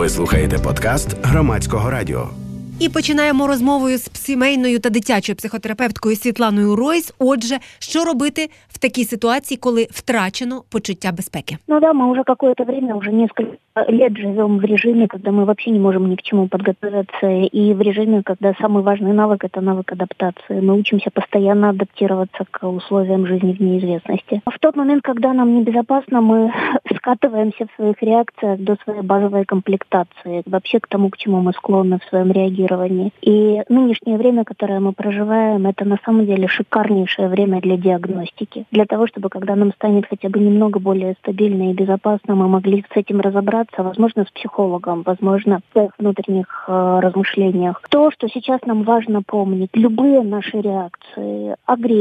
Ви слухаєте подкаст Громадського радіо. І починаємо розмовою з сімейною та дитячою психотерапевткою Світланою Ройс. Отже, що робити в такій ситуації, коли втрачено почуття безпеки? Мы уже какое-то время, уже несколько лет живем в режиме, когда мы вообще не можем ни к чему подготовиться, и в режиме, когда самый важный навык – это навык адаптации. Мы учимся постоянно адаптироваться к условиям жизни в неизвестности. В тот момент, когда нам небезопасно, мы скатываемся в своих реакциях до своей базовой комплектации, вообще к тому, к чему мы склонны в своем реагировании. И нынешнее время, которое мы проживаем, это на самом деле шикарнейшее время для диагностики. Для того, чтобы, когда нам станет хотя бы немного более стабильно и безопасно, мы могли с этим разобраться, возможно, с психологом, возможно, в своих внутренних размышлениях. То, что сейчас нам важно помнить, любые наши реакции,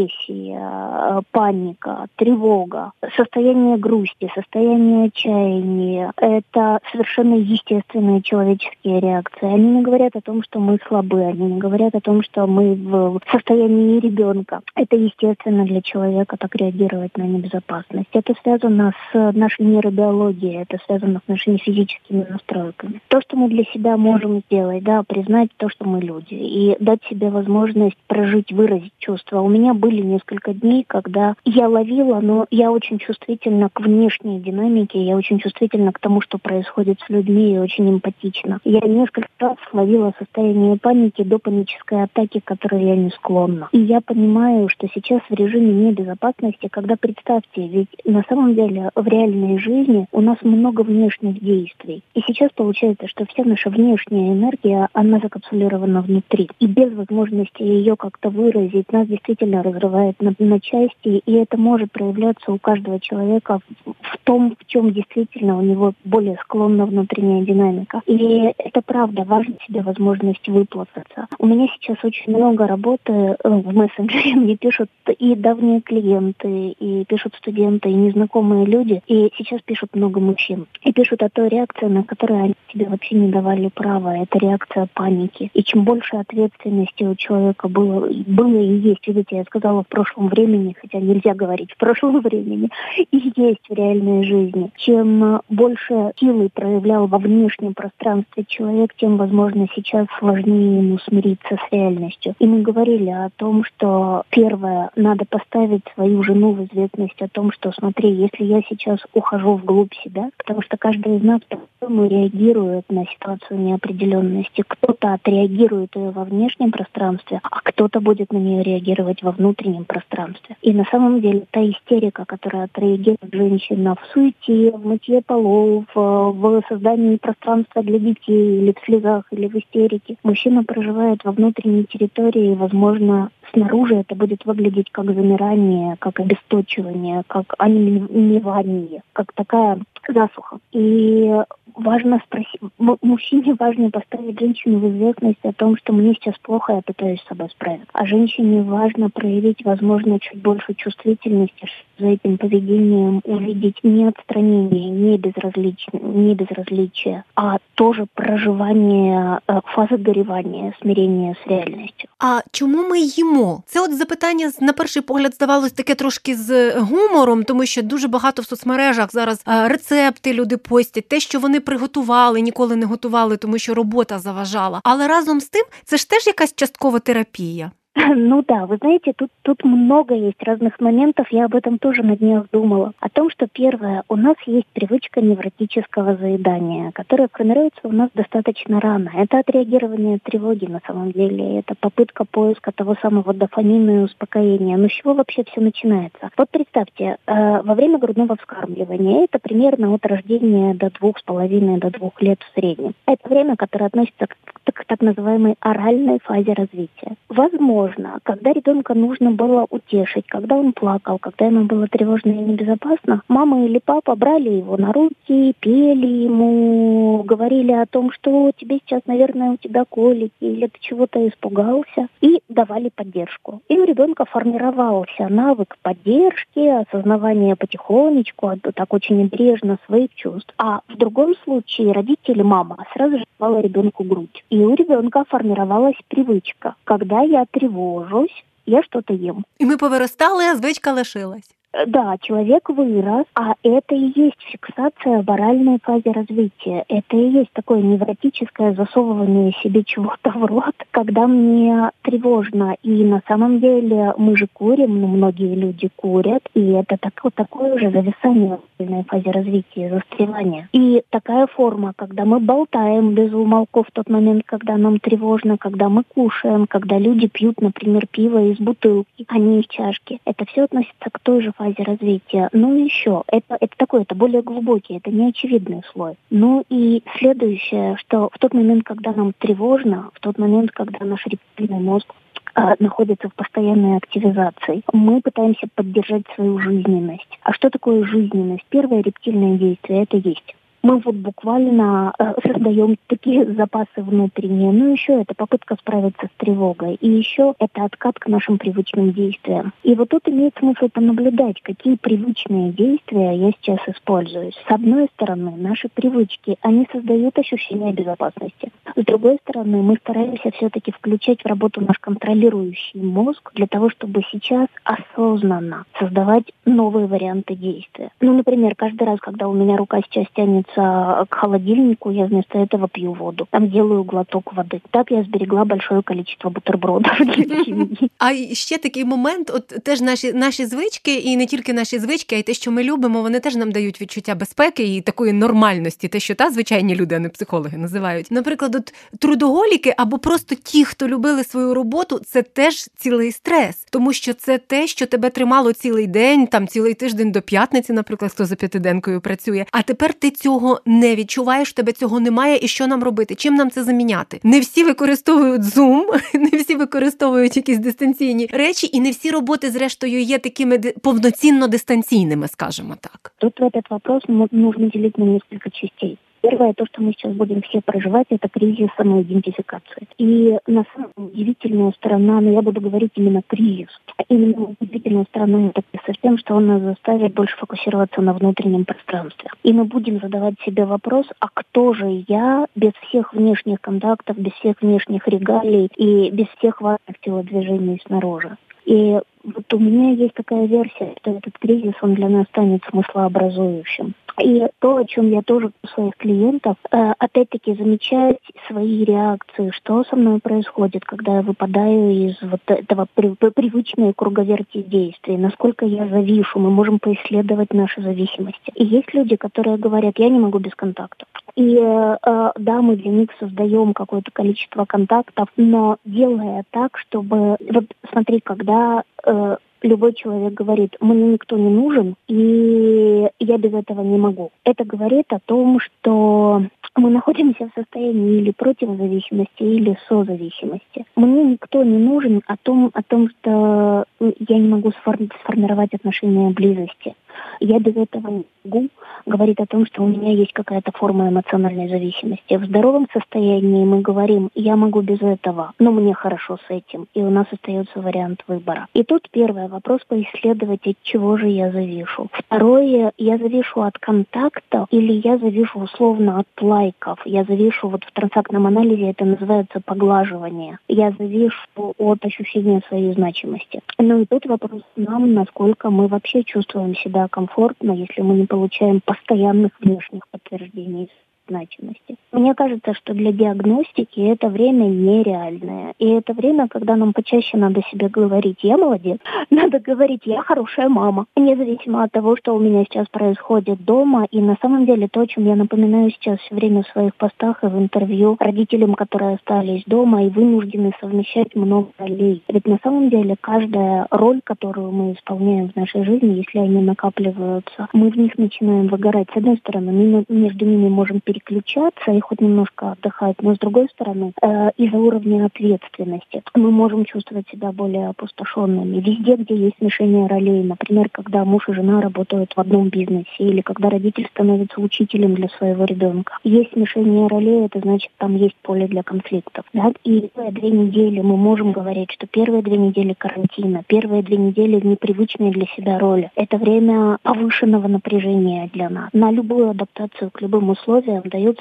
агрессия, паника, тревога, состояние грусти, состояние отчаяния, это совершенно естественные человеческие реакции. Они не говорят о том, что мы слабы, они не говорят о том, что мы в состоянии ребенка. Это естественно для человека так реагировать на небезопасность. Это связано с нашей нейробиологией, это связано с нашими физическими настройками. То, что мы для себя можем сделать, признать то, что мы люди, и дать себе возможность прожить, выразить чувства. У меня были несколько дней, когда я ловила, но я очень чувствительна к внешней динамике, я очень чувствительна к тому, что происходит с людьми, и очень эмпатична. Я несколько раз ловила состояние паники до панической атаки, к которой я не склонна. И я понимаю, что сейчас в режиме небезопасности, когда, представьте, ведь на самом деле в реальной жизни у нас много внешних действий. И сейчас получается, что вся наша внешняя энергия, она закапсулирована внутри. И без возможности ее как-то выразить, нас действительно разрывает на части, и это может проявляться у каждого человека в том, в чем действительно у него более склонна внутренняя динамика. И это правда, важно себе возможность выплакаться. У меня сейчас очень много работы в мессенджере, мне пишут и давние клиенты, и пишут студенты, и незнакомые люди, и сейчас пишут много мужчин. И пишут о той реакции, на которую они себе вообще не давали права. Это реакция паники. И чем больше ответственности у человека было и есть, видите, я сказала в прошлом времени, хотя нельзя говорить в прошлом времени, и есть в реальной жизни. Чем больше силы проявлял во внешнем пространстве человек, тем, возможно, сейчас сложнее ему смириться с реальностью. И мы говорили о том, что первое, надо поставить свою жену в известность о том, что, смотри, если я сейчас ухожу вглубь себя, потому что каждый из нас по-своему реагирует на ситуацию неопределенности. Кто-то отреагирует ее во внешнем пространстве, а кто-то будет на нее реагировать во внутреннем пространстве. И на самом деле та истерика, которая отреагирует женщина в суете, в мытье полов, в создании пространства для детей, или в слезах, или в истерике, мужчина проживает во внутренней территории, и, возможно, снаружи это будет выглядеть как замирание, как обесточивание, как онемевание, как такая засуха. И важно спросить, мужчине важно поставить женщину в известность о том, что мне сейчас плохо, я пытаюсь с собой справиться. А женщине важно проявить, возможно, чуть больше чувствительности, за этим поведением увидеть не отстранение, не безразличие, а тоже проживання фази горівання, смирення з реальністю. А чому ми їмо? Це от запитання, на перший погляд, здавалось таке трошки з гумором, тому що дуже багато в соцмережах зараз рецепти люди постять, те, що вони приготували, ніколи не готували, тому що робота заважала. Але разом з тим, це ж теж якась часткова терапія. Ну да, вы знаете, тут много есть разных моментов, я об этом тоже на днях думала. О том, что первое, у нас есть привычка невротического заедания, которая формируется у нас достаточно рано. Это отреагирование тревоги на самом деле, это попытка поиска того самого дофамина и успокоения. Но с чего вообще все начинается? Вот представьте, во время грудного вскармливания, это примерно от рождения до 2,5 до 2 лет в среднем. Это время, которое относится к так называемой оральной фазе развития. Возможно, когда ребенка нужно было утешить, когда он плакал, когда ему было тревожно и небезопасно, мама или папа брали его на руки, пели ему, говорили о том, что тебе сейчас, наверное, у тебя колики, или ты чего-то испугался, и давали поддержку. И у ребенка формировался навык поддержки, осознавания потихонечку, так очень небрежно своих чувств. А в другом случае родители, мама сразу же давала ребенку грудь. И у ребенка формировалась привычка. Когда я тревожусь, я что-то ем. І ми повиростали, а звичка лишилась. Да, человек вырос, а это и есть фиксация в оральной фазе развития. Это и есть такое невротическое засовывание себе чего-то в рот, когда мне тревожно. И на самом деле мы же курим, многие люди курят, и это такое уже зависание в оральной фазе развития, застревание. И такая форма, когда мы болтаем без умолку в тот момент, когда нам тревожно, когда мы кушаем, когда люди пьют, например, пиво из бутылки, а не из чашки. Это все относится к той же фазе развития. Ну и еще, это более глубокий, это не очевидный слой. Ну и следующее, что в тот момент, когда нам тревожно, в тот момент, когда наш рептильный мозг находится в постоянной активизации, мы пытаемся поддержать свою жизненность. А что такое жизненность? Первое рептильное действие – это есть. Мы вот буквально создаем такие запасы внутренние. Ну, еще это попытка справиться с тревогой. И еще это откат к нашим привычным действиям. И вот тут имеет смысл понаблюдать, какие привычные действия я сейчас использую. С одной стороны, наши привычки, они создают ощущение безопасности. С другой стороны, мы стараемся все-таки включать в работу наш контролирующий мозг для того, чтобы сейчас осознанно создавать новые варианты действия. Ну, например, каждый раз, когда у меня рука сейчас тянется к холодильнику, я вместо этого пью воду. Там делаю глоток води. Так я зберегла большое количество бутербродів для сім'ї. А ще такий момент, от теж наші звички, і не тільки наші звички, а й те, що ми любимо, вони теж нам дають відчуття безпеки і такої нормальності, те, що звичайні люди, а не психологи називають. Наприклад, от трудоголіки або просто ті, хто любили свою роботу, це теж цілий стрес, тому що це те, що тебе тримало цілий день, там цілий тиждень до п'ятниці, наприклад, хто за п'ятиденкою працює, а тепер ти цього не відчуваєш, тебе цього немає, і що нам робити? Чим нам це заміняти? Не всі використовують Zoom, не всі використовують якісь дистанційні речі, і не всі роботи, зрештою, є такими повноцінно дистанційними, скажімо так. Тут в этот вопрос нужно делить на несколько частей. Первое, то, что мы сейчас будем все проживать, это кризис самоидентификации. И на самом деле удивительная сторона, но я буду говорить именно кризис. Именно удивительная сторона это с тем, что он нас заставит больше фокусироваться на внутреннем пространстве. И мы будем задавать себе вопрос, а кто же я без всех внешних контактов, без всех внешних регалий и без всех важных телодвижений снаружи. И вот у меня есть такая версия, что этот кризис, он для нас станет смыслообразующим. И то, о чем я тоже у своих клиентов, опять-таки замечать свои реакции, что со мной происходит, когда я выпадаю из вот этого привычной круговерти действий, насколько я завишу, мы можем поисследовать наши зависимости. И есть люди, которые говорят, я не могу без контакта. И да, мы для них создаем какое-то количество контактов, но делая так, чтобы... Вот смотри, когда... любой человек говорит, мне никто не нужен, и я без этого не могу. Это говорит о том, что мы находимся в состоянии или противозависимости, или созависимости. Мне никто не нужен о том, что я не могу сформировать отношения близости. Я без этого не могу, говорит о том, что у меня есть какая-то форма эмоциональной зависимости. В здоровом состоянии мы говорим, я могу без этого, но мне хорошо с этим, и у нас остается вариант выбора. И тут первый вопрос поисследовать, от чего же я завишу. Второе, я завишу от контакта или я завишу условно от лайков. Я завишу, вот в трансактном анализе это называется поглаживание. Я завишу от ощущения своей значимости. Ну и тут вопрос нам, насколько мы вообще чувствуем себя комфортно, если мы не получаем постоянных внешних подтверждений значимости. Мне кажется, что для диагностики это время нереальное. И это время, когда нам почаще надо себе говорить, я молодец, надо говорить, я хорошая мама. Независимо от того, что у меня сейчас происходит дома. И на самом деле то, о чем я напоминаю сейчас все время в своих постах и в интервью родителям, которые остались дома и вынуждены совмещать много ролей. Ведь на самом деле каждая роль, которую мы исполняем в нашей жизни, если они накапливаются, мы в них начинаем выгорать. С одной стороны, мы между ними можем переключаться и хоть немножко отдыхать, но с другой стороны, из-за уровня ответственности мы можем чувствовать себя более опустошенными. Везде, где есть смешение ролей, например, когда муж и жена работают в одном бизнесе или когда родитель становится учителем для своего ребенка. Есть смешение ролей, это значит, там есть поле для конфликтов. Да? И первые 2 недели мы можем говорить, что первые 2 недели карантина, первые 2 недели непривычные для себя роли. Это время повышенного напряжения для нас. На любую адаптацию к любым условиям дается на самом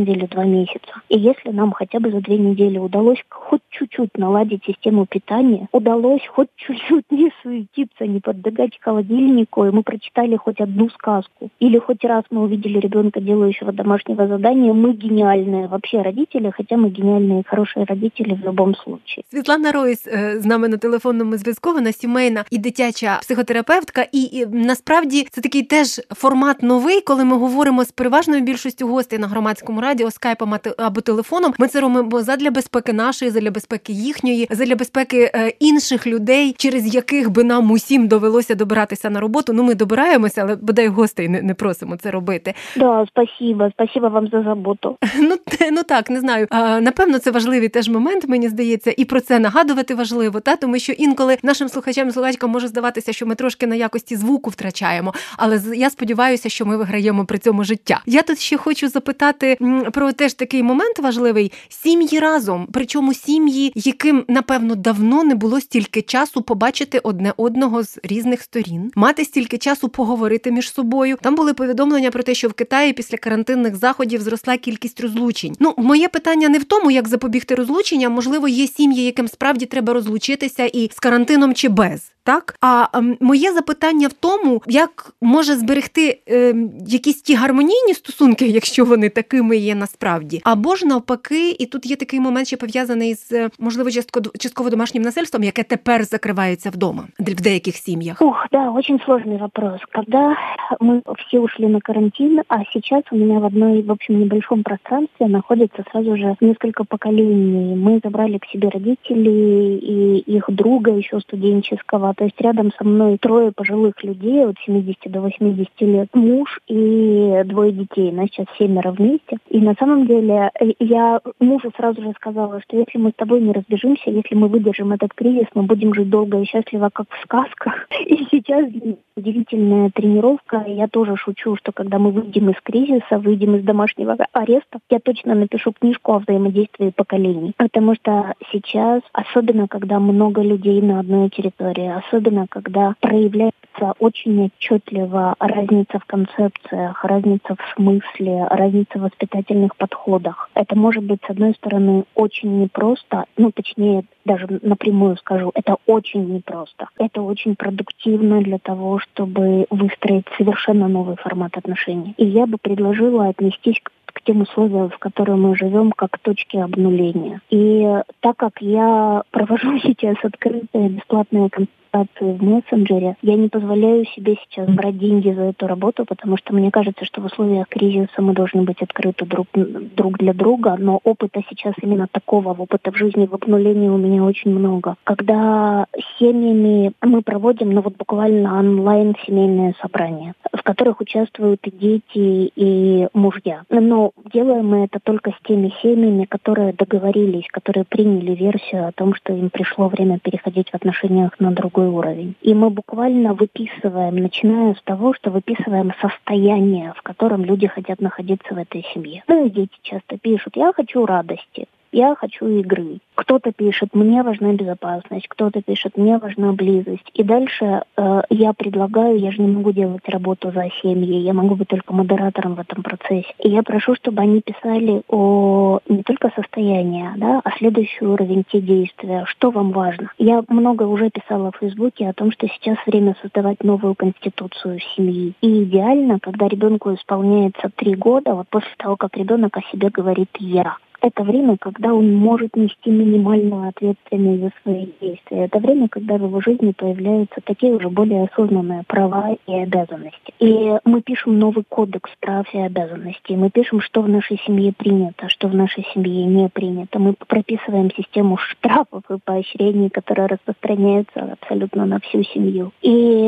самом деле 2 месяца. И если нам хотя бы за 2 недели удалось хоть чуть-чуть наладить систему питания, удалось хоть чуть-чуть не суетиться, не подбегать к холодильнику, и мы прочитали хоть одну сказку, или хоть раз мы увидели ребенка, делающего домашнего задания, мы гениальные вообще родители, хотя мы гениальные и хорошие родители в любом случае. Світлана Ройс з нами на телефонному зв'язку, вона сімейна і дитяча психотерапевтка, і насправді це такий теж формат новий, коли ми говоримо з переважною більшістю гостей на Громадському радіо, скайпом або телефоном. Ми це робимо задля безпеки нашої, задля безпеки їхньої, задля безпеки інших людей, через яких би нам усім довелося добиратися на роботу. Ну, ми добираємося, але бодай гостей не просимо це робити. Да, спасибо вам за заботу. Ну так, не знаю. Напевно, це важливий теж момент, мені здається, і про це нагадувати важливо, тому що інколи нашим слухачам і слухачкам може здаватися, що ми трошки на якості звуку втрачаємо, але я сподіваюся, що ми виграємо при цьому життя. Я тут ще хочу запитати про теж такий момент важливий. Сім'ї разом, причому сім'ї, яким, напевно, давно не було стільки часу побачити одне одного з різних сторін, мати стільки часу поговорити між собою. Там були повідомлення про те, що в Китаї після карантинних заходів зросла кількість розлучень. Ну, моє питання не в тому, як запобігти розлученням. Можливо, є сім'ї, яким справді треба розлучитися і з карантином чи без. Так? А моє запитання в тому, як може зберегти якісь ті гармонійні стосунки, якщо вони такими є насправді, або ж навпаки, і тут є такий момент, що пов'язаний з, можливо, частково домашнім насильством, яке тепер закривається вдома в деяких сім'ях. Да, очень сложный вопрос. Когда мы все ушли на карантин, а сейчас у меня в одной, в общем, небольшом пространстве находится сразу же несколько поколений. Мы забрали к себе родителей и их друга еще студенческого. То есть рядом со мной 3 пожилых людей от 70 до 80 лет, муж и 2 детей. Нас сейчас 7 вместе. И на самом деле я мужу сразу же сказала, что если мы с тобой не разбежимся, если мы выдержим этот кризис, мы будем жить долго и счастливо, как в сказках. И сейчас удивительная тренировка. Я тоже шучу, что когда мы выйдем из кризиса, выйдем из домашнего ареста, я точно напишу книжку о взаимодействии поколений. Потому что сейчас, особенно когда много людей на одной территории, особенно когда проявляется очень отчетливо разница в концепциях, разница в смысле, разница в воспитательных подходах. Это может быть, с одной стороны, очень непросто, точнее, даже напрямую скажу, это очень непросто. Это очень продуктивно для того, чтобы выстроить совершенно новый формат отношений. И я бы предложила отнестись к тем условиям, в которых мы живем, как к точке обнуления. И так как я провожу сейчас открытые бесплатные консультации в мессенджере, я не позволяю себе сейчас брать деньги за эту работу, потому что мне кажется, что в условиях кризиса мы должны быть открыты друг для друга, но опыта сейчас именно такого, опыта в жизни в обнулении у меня очень много. Когда с семьями мы проводим, буквально онлайн семейные собрания, в которых участвуют и дети, и мужья. Но делаем мы это только с теми семьями, которые договорились, которые приняли версию о том, что им пришло время переходить в отношениях на другой уровень. И мы буквально выписываем, начиная с того, что выписываем состояние, в котором люди хотят находиться в этой семье. И дети часто пишут: «Я хочу радости». Я хочу игры. Кто-то пишет: мне важна безопасность, кто-то пишет: мне важна близость. И дальше я предлагаю, я же не могу делать работу за семьи, я могу быть только модератором в этом процессе. И я прошу, чтобы они писали о не только состоянии, а следующий уровень, те действия, что вам важно. Я много уже писала в Фейсбуке о том, что сейчас время создавать новую конституцию семьи. И идеально, когда ребенку исполняется 3 года, после того, как ребенок о себе говорит «я». Это время, когда он может нести минимальную ответственность за свои действия. Это время, когда в его жизни появляются такие уже более осознанные права и обязанности. И мы пишем новый кодекс прав и обязанностей. Мы пишем, что в нашей семье принято, что в нашей семье не принято. Мы прописываем систему штрафов и поощрений, которые распространяются абсолютно на всю семью. И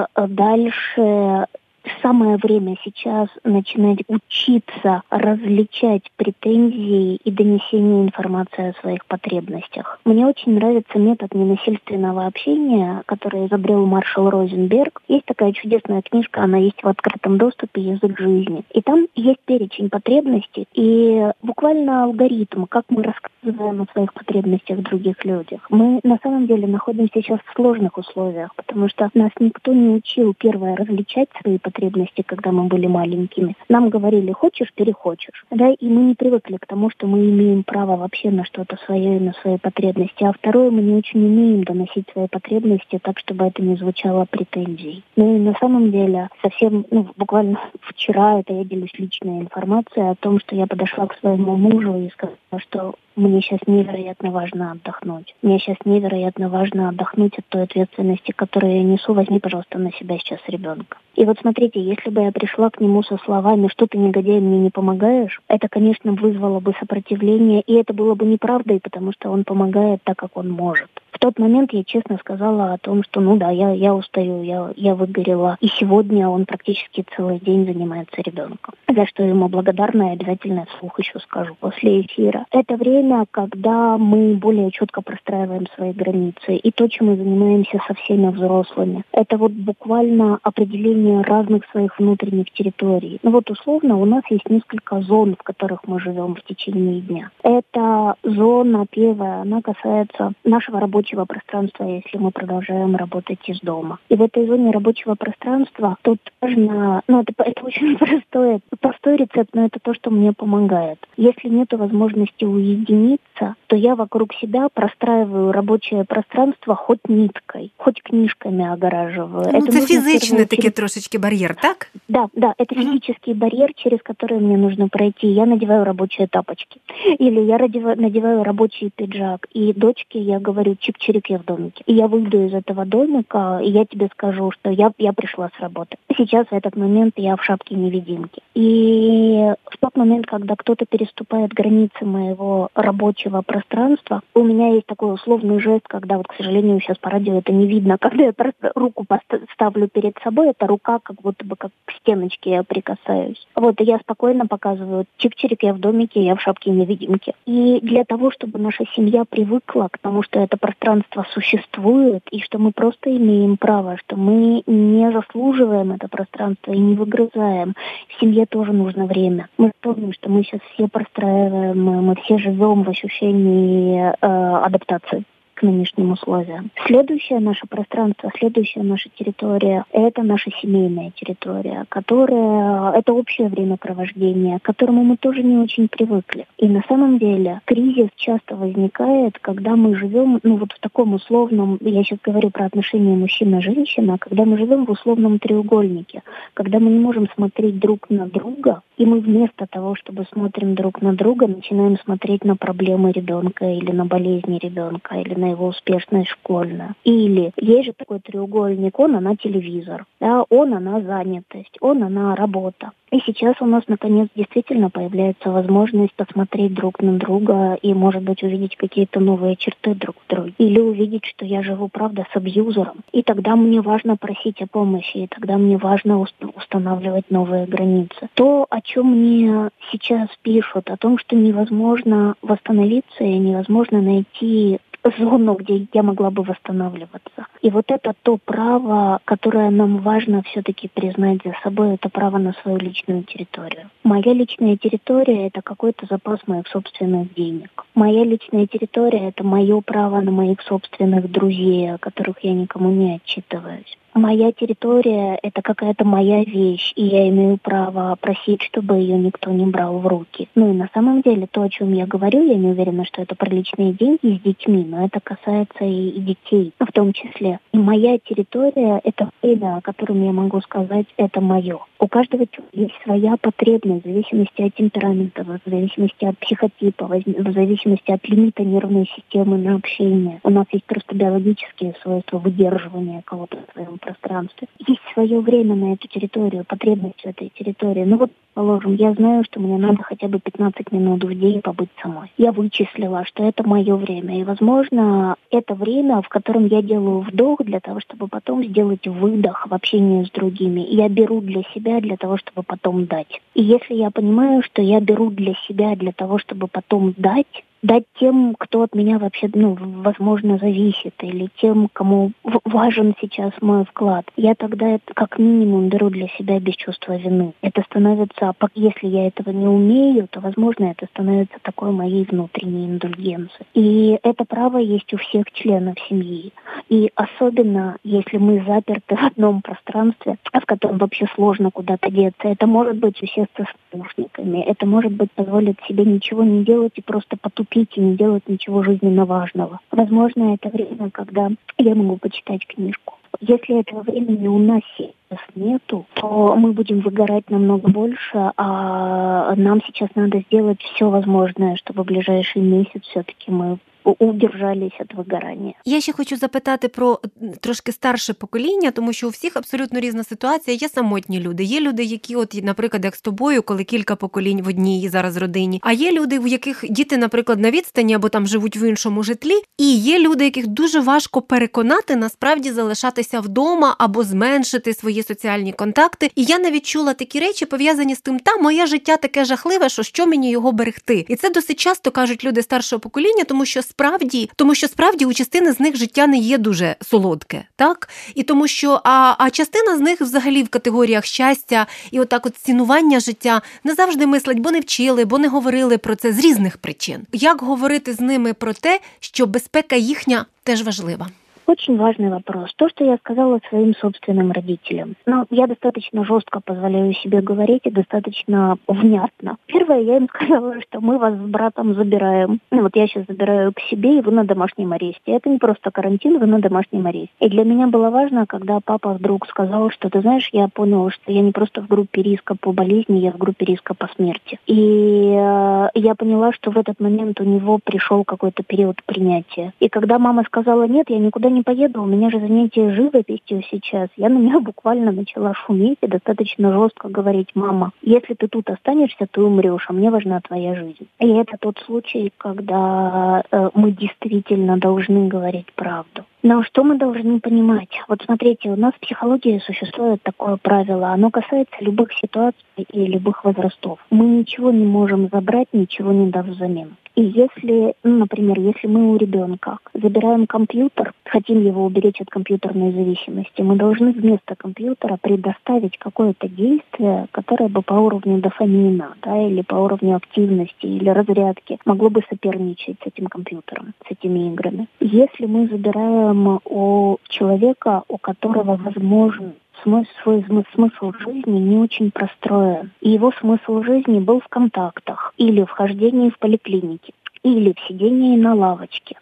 дальше самое время сейчас начинать учиться различать претензии и донесение информации о своих потребностях. Мне очень нравится метод ненасильственного общения, который изобрел Маршал Розенберг. Есть такая чудесная книжка, она есть в открытом доступе, «Язык жизни». И там есть перечень потребностей и буквально алгоритм, как мы рассказываем забываем о своих потребностях в других людях. Мы на самом деле находимся сейчас в сложных условиях, потому что нас никто не учил, первое, различать свои потребности, когда мы были маленькими. Нам говорили: хочешь — перехочешь. Да, и мы не привыкли к тому, что мы имеем право вообще на что-то свое и на свои потребности. А второе, мы не очень умеем доносить свои потребности так, чтобы это не звучало претензией. Ну и на самом деле совсем, буквально вчера, это я делюсь личной информацией о том, что я подошла к своему мужу и сказала, что мне сейчас невероятно важно отдохнуть. Мне сейчас невероятно важно отдохнуть от той ответственности, которую я несу. Возьми, пожалуйста, на себя сейчас ребенка. И вот смотрите, если бы я пришла к нему со словами: что ты, негодяй, мне не помогаешь, это, конечно, вызвало бы сопротивление, и это было бы неправдой, потому что он помогает так, как он может. В тот момент я честно сказала о том, что я устаю, я выгорела. И сегодня он практически целый день занимается ребенком. За что ему благодарна, и обязательно вслух еще скажу после эфира. Это время, когда мы более четко простраиваем свои границы. И то, чем мы занимаемся со всеми взрослыми. Это вот буквально определение разных своих внутренних территорий. Условно у нас есть несколько зон, в которых мы живем в течение дня. Это зона первая, она касается нашего рабочего пространства, если мы продолжаем работать из дома. И в этой зоне рабочего пространства тут важно, это очень простой рецепт, но это то, что мне помогает. Если нет возможности уединиться, то я вокруг себя простраиваю рабочее пространство хоть ниткой, хоть книжками огораживаю. Это фізичний такий трошечки бар'єр, так? Да, это физический барьер, через который мне нужно пройти. Я надеваю рабочие тапочки. Или я надеваю рабочий пиджак. И дочке я говорю: чик-чирик, я в домике. И я выйду из этого домика, и я тебе скажу, что я пришла с работы. Сейчас в этот момент я в шапке-невидимке. И в тот момент, когда кто-то переступает границы моего рабочего пространства, у меня есть такой условный жест, когда к сожалению, сейчас по радио это не видно, когда я просто руку ставлю перед собой, эта рука как будто бы как к стеночке я прикасаюсь. И я спокойно показываю: чик-чирик, я в домике, я в шапке-невидимке. И для того, чтобы наша семья привыкла к тому, что это пространство существует, и что мы просто имеем право, что мы не заслуживаем это пространство и не выгрызаем, семье тоже нужно время. Мы помним, что мы сейчас все простраиваем, мы все живем в ощущении адаптации к нынешним условиям. Следующее наше пространство, следующая наша территория — это наша семейная территория, которая — это общее времяпровождение, к которому мы тоже не очень привыкли. И на самом деле кризис часто возникает, когда мы живем, в таком условном, я сейчас говорю про отношения мужчина-женщина, когда мы живем в условном треугольнике, когда мы не можем смотреть друг на друга, и мы вместо того, чтобы смотрим друг на друга, начинаем смотреть на проблемы ребенка или на болезни ребенка, или на его успешность школьная. Или есть же такой треугольник: она телевизор, да, она занятость, она работа. И сейчас у нас, наконец, действительно появляется возможность посмотреть друг на друга и, может быть, увидеть какие-то новые черты друг в друге. Или увидеть, что я живу, правда, с абьюзером. И тогда мне важно просить о помощи, и тогда мне важно устанавливать новые границы. То, о чем мне сейчас пишут, о том, что невозможно восстановиться и невозможно найти зону, где я могла бы восстанавливаться. И это то право, которое нам важно все-таки признать за собой, это право на свою личную территорию. Моя личная территория — это какой-то запас моих собственных денег. Моя личная территория — это мое право на моих собственных друзей, о которых я никому не отчитываюсь. Моя территория — это какая-то моя вещь, и я имею право просить, чтобы ее никто не брал в руки. И на самом деле то, о чем я говорю, я не уверена, что это про личные деньги с детьми, но это касается и детей в том числе. И моя территория — это время, о котором я могу сказать: это мое. У каждого есть своя потребность в зависимости от темперамента, в зависимости от психотипа, в зависимости от лимита нервной системы на общение. У нас есть просто биологические свойства выдерживания кого-то в своем пространстве. Есть свое время на эту территорию, потребность в этой территории. Положим, я знаю, что мне надо хотя бы 15 минут в день побыть самой. Я вычислила, что это мое время. И, возможно, это время, в котором я делаю вдох для того, чтобы потом сделать выдох в общении с другими. И я беру для себя для того, чтобы потом дать. И если я понимаю, что я беру для себя для того, чтобы потом дать, дать тем, кто от меня вообще, возможно, зависит, или тем, кому важен сейчас мой вклад. Я тогда это как минимум беру для себя без чувства вины. Это становится, если я этого не умею, то, возможно, это становится такой моей внутренней индульгенцией. И это право есть у всех членов семьи. И особенно, если мы заперты в одном пространстве, в котором вообще сложно куда-то деться. Это может быть усесться с наушниками, это может быть позволить себе ничего не делать и просто потупить и не делать ничего жизненно важного. Возможно, это время, когда я могу почитать книжку. Если этого времени у нас сейчас нету, то мы будем выгорать намного больше, а нам сейчас надо сделать все возможное, чтобы в ближайший месяц все-таки мы удержались від вигорання. Я ще хочу запитати про трошки старше покоління, тому що у всіх абсолютно різна ситуація. Є самотні люди, є люди, які, наприклад, як з тобою, коли кілька поколінь в одній зараз родині, а є люди, у яких діти, наприклад, на відстані або там живуть в іншому житлі, і є люди, яких дуже важко переконати насправді залишатися вдома або зменшити свої соціальні контакти. І я навіть чула такі речі, пов'язані з тим, моє життя таке жахливе, що мені його берегти. І це досить часто кажуть люди старшого покоління, тому що справді у частини з них життя не є дуже солодке, так? І тому що, а частина з них взагалі в категоріях щастя і цінування життя не завжди мислять, бо не вчили, бо не говорили про це з різних причин. Як говорити з ними про те, що безпека їхня теж важлива? Очень важный вопрос. То, что я сказала своим собственным родителям. Но я достаточно жестко позволяю себе говорить и достаточно внятно. Первое, я им сказала, что мы вас с братом забираем. Я сейчас забираю к себе, и вы на домашнем аресте. Это не просто карантин, вы на домашнем аресте. И для меня было важно, когда папа вдруг сказал, что, ты знаешь, я понял, что я не просто в группе риска по болезни, я в группе риска по смерти. И я поняла, что в этот момент у него пришел какой-то период принятия. И когда мама сказала нет, я никуда не поеду, у меня же занятие живописью сейчас. Я на нее буквально начала шуметь и достаточно жестко говорить: мама, если ты тут останешься, ты умрешь, а мне важна твоя жизнь. И это тот случай, когда мы действительно должны говорить правду. Но что мы должны понимать? Смотрите, у нас в психологии существует такое правило. Оно касается любых ситуаций и любых возрастов. Мы ничего не можем забрать, ничего не дав взамен. И если, например, если мы у ребенка забираем компьютер, хотим его уберечь от компьютерной зависимости, мы должны вместо компьютера предоставить какое-то действие, которое бы по уровню дофамина, или по уровню активности или разрядки могло бы соперничать с этим компьютером, с этими играми. Если мы забираем у человека, у которого, возможно, свой смысл жизни не очень простроен. И его смысл жизни был в контактах, или в хождении в поликлинике, или в сидении на лавочке.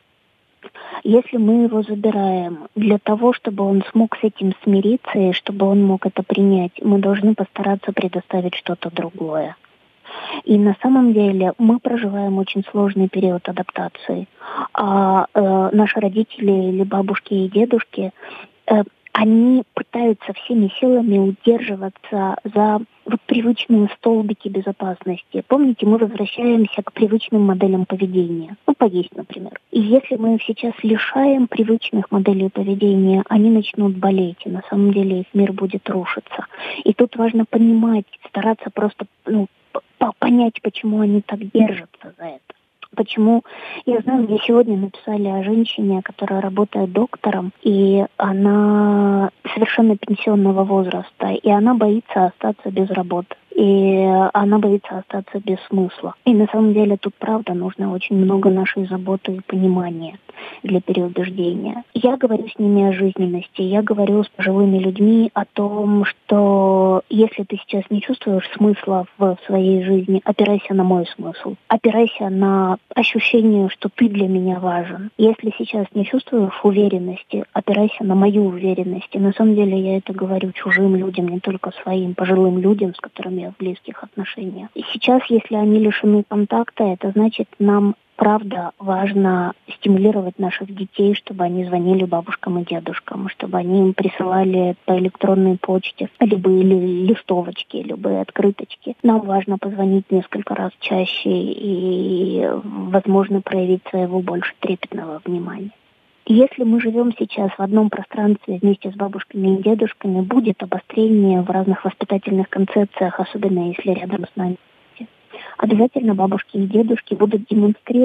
Если мы его забираем для того, чтобы он смог с этим смириться и чтобы он мог это принять, мы должны постараться предоставить что-то другое. И на самом деле мы проживаем очень сложный период адаптации. А наши родители или бабушки и дедушки, они пытаются всеми силами удерживаться за привычные столбики безопасности. Помните, мы возвращаемся к привычным моделям поведения. Поесть, например. И если мы их сейчас лишаем привычных моделей поведения, они начнут болеть, и на самом деле их мир будет рушиться. И тут важно понимать, стараться просто понять, почему они так держатся за это. Почему? Я знаю, мне сегодня написали о женщине, которая работает доктором, и она совершенно пенсионного возраста, и она боится остаться без работы. И она боится остаться без смысла. И на самом деле тут, правда, нужно очень много нашей заботы и понимания для переубеждения. Я говорю с ними о жизненности, я говорю с пожилыми людьми о том, что если ты сейчас не чувствуешь смысла в своей жизни, опирайся на мой смысл. Опирайся на ощущение, что ты для меня важен. Если сейчас не чувствуешь уверенности, опирайся на мою уверенность. И на самом деле я это говорю чужим людям, не только своим пожилым людям, с которыми я в близких отношениях. И сейчас, если они лишены контакта, это значит, нам правда важно стимулировать наших детей, чтобы они звонили бабушкам и дедушкам, чтобы они им присылали по электронной почте любые листовочки, любые открыточки. Нам важно позвонить несколько раз чаще и, возможно, проявить своего больше трепетного внимания. Если мы живем сейчас в одном пространстве вместе с бабушками и дедушками, будет обострение в разных воспитательных концепциях, особенно если рядом с нами. Обязательно бабушки и дедушки будут демонстрировать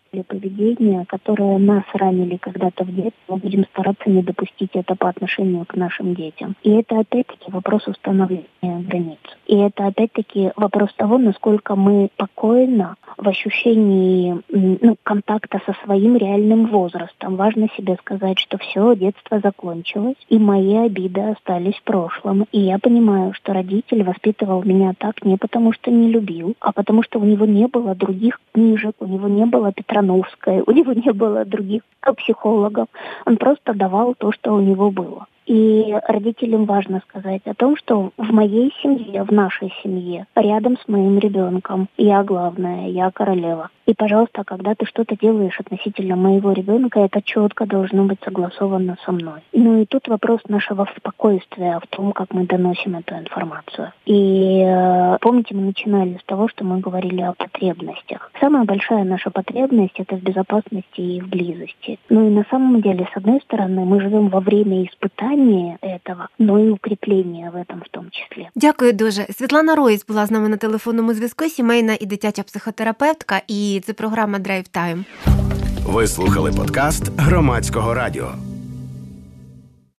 поведения, которые нас ранили когда-то в детстве, мы будем стараться не допустить это по отношению к нашим детям. И это опять-таки вопрос установления границ. И это опять-таки вопрос того, насколько мы спокойно в ощущении контакта со своим реальным возрастом. Важно себе сказать, что все, детство закончилось, и мои обиды остались в прошлом. И я понимаю, что родитель воспитывал меня так не потому, что не любил, а потому, что у него не было других книжек, у него не было Петрановской, у него не было других психологов. Он просто давал то, что у него было. И родителям важно сказать о том, что в моей семье, в нашей семье, рядом с моим ребенком, я главная, я королева. И, пожалуйста, когда ты что-то делаешь относительно моего ребенка, это четко должно быть согласовано со мной. Ну и тут вопрос нашего спокойствия в том, как мы доносим эту информацию. И помните, мы начинали с того, что мы говорили о потребностях. Самая большая наша потребность – это в безопасности и в близости. Ну и на самом деле, с одной стороны, мы живем во время испытания этого, но і укріплення в этом в тому числі. Дякую дуже. Світлана Роїць була з нами на телефонному зв'язку, сімейна і дитяча психотерапевтка, і це програма Драйв Тайм. Ви слухали подкаст Громадського радіо.